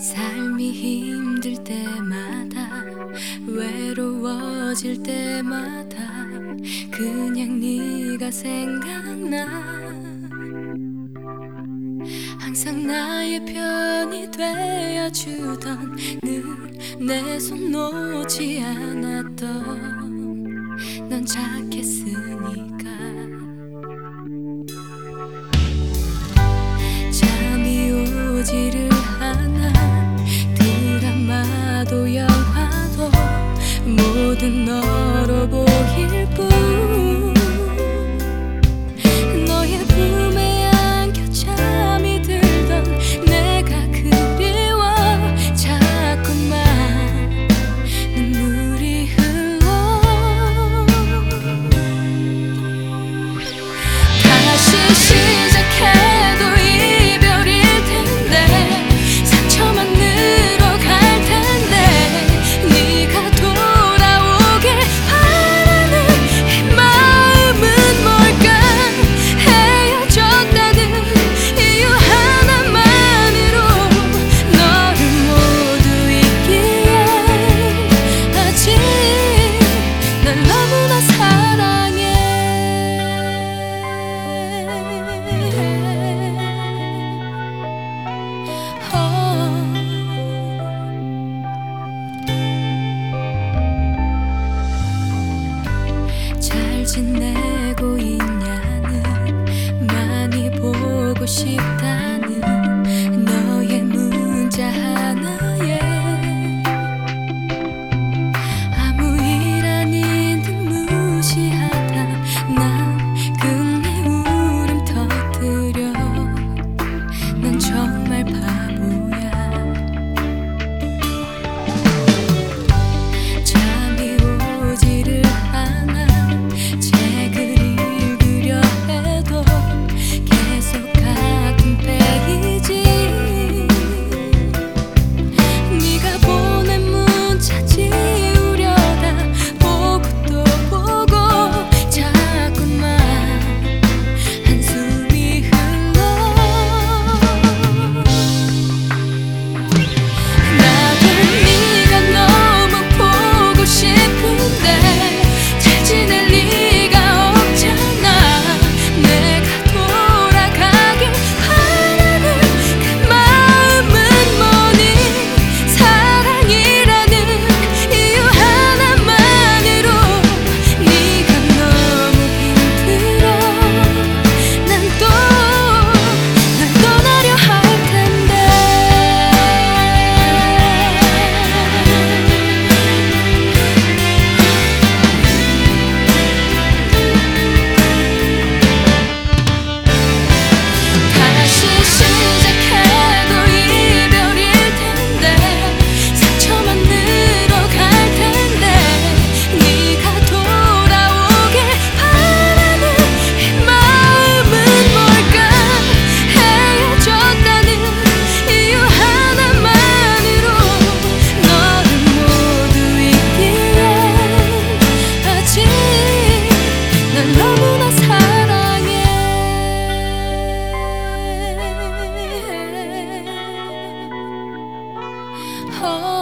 삶이 힘들 때마다 외로워질 때마다 그냥 네가 생각나. 항상 나의 편이 되어주던 늘 내 손 놓지 않았던 넌 착했으니까. 잠이 오지를 않아. 드라마도 영화도 모든 너로 보일 뿐. 너의 품에 안겨 잠이 들던 내가 그리워. 자꾸만 눈물이 흘러. 다시 시작해도 이별일 텐데 상처만 늘어갈 텐데 네가 돌아오길 바라는 이 마음은 뭘까. 헤어졌다는 이유 하나만으로 너를 모두 잊기에 아직 날 너무나 사랑해. 잘 지내고 있냐는 많이 보고 싶다는 너의 문자 하나에 아무 일 아닌 듯 무시하다 난 끝내 울음 터뜨려. 넌 정말 바보야. 잠이 오지를 않아. 책을 읽으려 해도 계속 같은 페이지. 네가 보낸 문자 지우려다 보고 또 보고 자꾸만 한숨이 흘러. 나도 네가 너무 보고 싶은데 잘 지낼 리가 없잖아. 내가 돌아가길 바라는 그 마음은 뭐니. 사랑이라는 이유 하나만으로 네가 너무 힘들어. 난 또 널 떠나려 할 텐데. 다시 시작해도 이별일 텐데 상처만 늘어갈 텐데 네가 돌아오길 바라는 이 마음은 뭘까. 헤어졌다는 이유 하나만으로 너를 모두 잊기에 아직 널 너무나 사랑해. 어